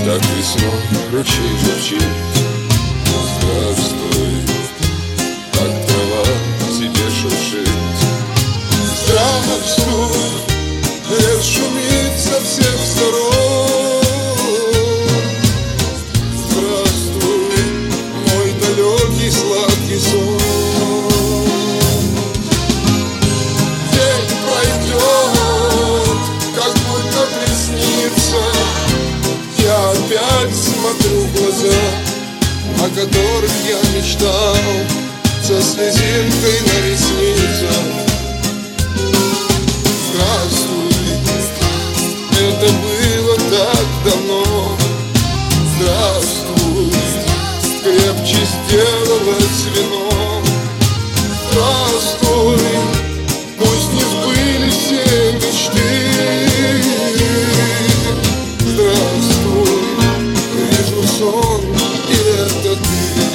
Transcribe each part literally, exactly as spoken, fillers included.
Так весной ручей журчит. Здравствуй, как трава тебе шуршит. Здравствуй, лес шумит со всех сторон. Здравствуй, мой далекий сладкий сон. День пройдет, как будто приснится. Я опять смотрю в глаза, о которых я мечтал, со слезинкой на ресницах. Здравствуй, это было так давно. Здравствуй, крепче сделалось вино. Здравствуй, пусть не сбылись все мечты. Здравствуй, вижу сон, и это ты.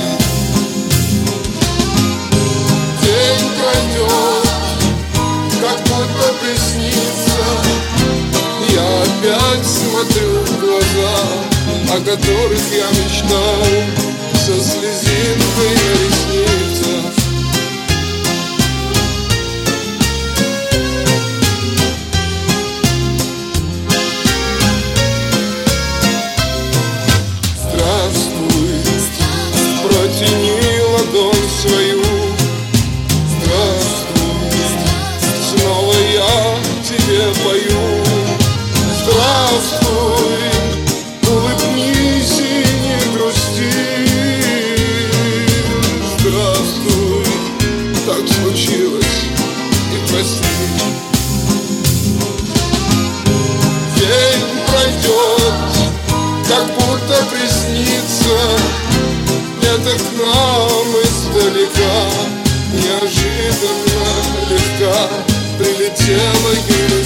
День пройдет, как будто приснится. Я опять смотрю в глаза, о которых я мечтал, со слезинкой на ресницах. Здравствуй, протяни ладонь свою. Здравствуй, снова я тебе пою. Здравствуй, улыбнись и не грусти. Здравствуй, так случилось, и прости. День пройдет, как будто приснится. Это к нам издалека, неожиданно легка прилетела юность.